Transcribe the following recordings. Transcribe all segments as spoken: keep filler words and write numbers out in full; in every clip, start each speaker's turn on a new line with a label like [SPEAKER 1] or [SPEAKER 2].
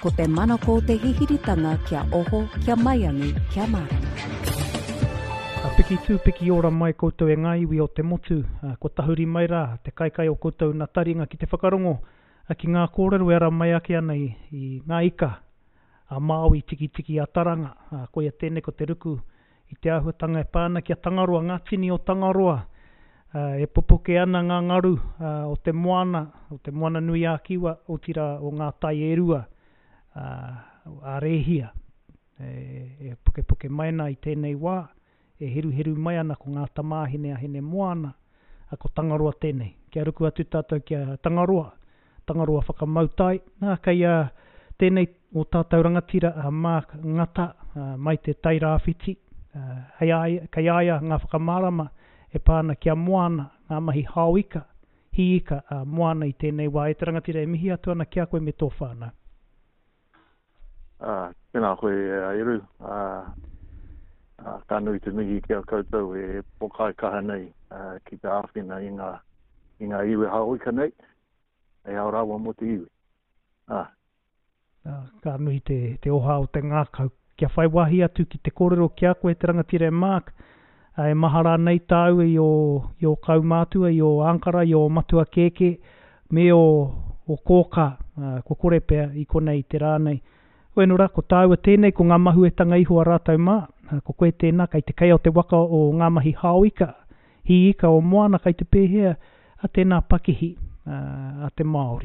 [SPEAKER 1] ko te manako te hihiritanga kia oho, kia maiangi, kia marama.
[SPEAKER 2] A piki tū piki ora mai koutou e ngā iwi o te motu, uh, ko tahuri mai rā, te kaikai o koutou na taringa ki te whakarongo, a ki ngā kōrero e ara mai ake ana i, i ngā ika, a Māui tiki tiki a taranga, uh, koia tēnei ko te ruku, i te ahuatanga e pāna ki a Tangaroa, ngā tini o Tangaroa, uh, e popoke ana ngā ngaru uh, o te moana, o te moana nui a kiwa, o tira o ngā tai e rua, uh, a rehia, e, e poke poke maina i tēnei wā, e heru heru mai ana ko ngā tamāhine a hene moana, a ko Tangaroa tēnei. Kia ruku atu tātou kia Tangaroa, Tangaroa whakamautai, nā kai a tēnei o tātou rangatira a Mark Ngata, uh, mai te taira awhiti, uh, hei aia, kai aia ngā whakamārama, e pāna kia moana, ngā mahi hauika, hiika a uh, moana i tēnei wā, e te rangatira e mihi atu ana kia koe me tō whānau.
[SPEAKER 3] Uh, tēnā koe uh, Iru, uh, Uh, ka nui te mihi ki a koutou e pokai kaha nei uh, ki te āwhina i ngā, i ngā iwi hauika nei, e hao rawa mo te iwi. Ah.
[SPEAKER 2] Uh, ka nui te, te oha o te ngākau. Kia whai wahi atu ki te kōrero ki a koe te rangatira e Mark, uh, e mahara nei tāu i o, i o kaumātua, i o Ankara, i o matua keke, me o, o kōka, uh, ko korepea i konei te rānei. Oenura, ko tāua tēnei, ko ngā mahu e tanga iho a rātau mā, ko koe tēnā, kai te kai o te waka o ngā mahi hauika, hi ika o moana, kai te pēhea, a tēnā pakihi, uh, a te Māori.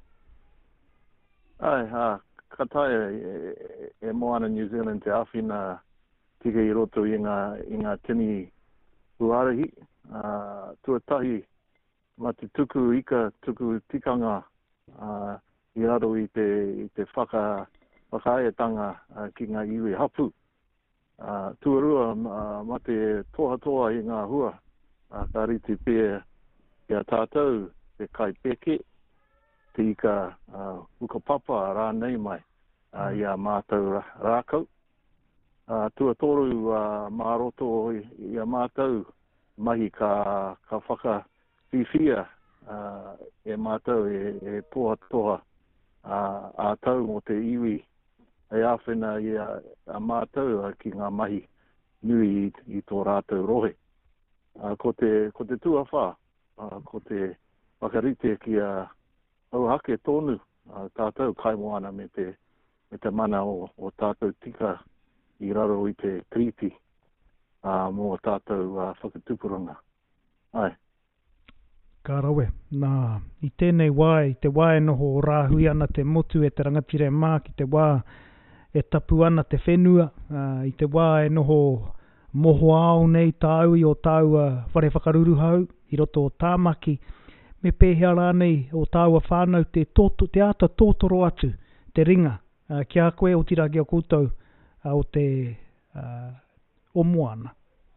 [SPEAKER 3] Ai, ha, ka tae e, e moana New Zealand te awhina tika i roto i ngā, i ngā tini huarahi, uh, tuatahi, ma te tuku ika, tuku tikanga, uh, i raro i te, i te whaka, whakaetanga uh, ki ngā iwi hapu. Uh, tuarua uh, ma te toha toa i ngā hua, uh, ka riti pē ki a tātou, te kai peke, te ika uh, ukapapa rānei mai, uh, i a mātou rākau. Uh, tuatoru uh, māroto i, i a mātou, mahi ka, ka whaka whiwhia, uh, e mātou e, e toha toha uh, a tau mo te iwi, e awhena i a, a mātou ki ngā mahi nui i, i tō rātou rohe. Uh, ko te, ko te tuawha, uh, ko te wakarite ki a auhake tonu, uh, tātou kaimoana me te, me te mana o, o tātou tika i raro i te treaty uh, mō tātou uh, whakatupuranga. Ai.
[SPEAKER 2] Ka rawe, nā, i tēnei wā, i te wā e noho o rāhui ana te motu e te rangatira e mā, ki te wā e tapu ana te whenua, uh, i te wā e noho moho ao nei tāu i o tāu uh, whare whakaruru hau, i roto o tāmaki, me pēhea rānei o tāu a whānau te, tōto, te ata tōtoro atu, te ringa, uh, ki a koe o tiraki o koutou, uh, o te uh, o moana.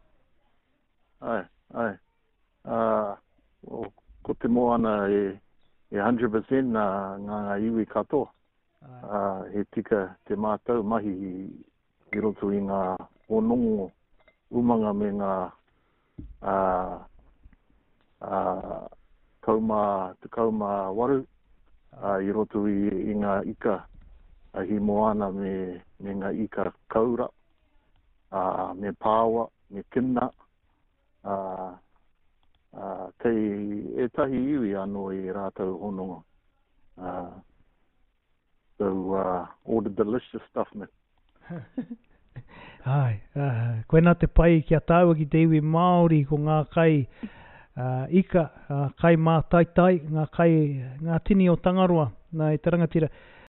[SPEAKER 3] Ai, ai. Uh, o, ko te moana e, e one hundred percent ngā, ngā iwi katoa. Uh, he tika te mātou mahi i, i roto i ngā onongo umanga me ngā uh, uh, kauma, te kauma waru uh, i roto i, i ngā ika uh, hi moana me, me ngā ika kaura, uh, me pāwa, me kina, uh, uh, kei e tahi iwi anō i rātou hononga. Uh, So, uh, all the delicious stuff, man.
[SPEAKER 2] Ai, uh, koe nā te pai ki a tāua ki te iwi Māori ko ngā kai uh, ika, uh, kai mā tai tai, ngā kai, ngā tini o Tangaroa, nā i te rangatira.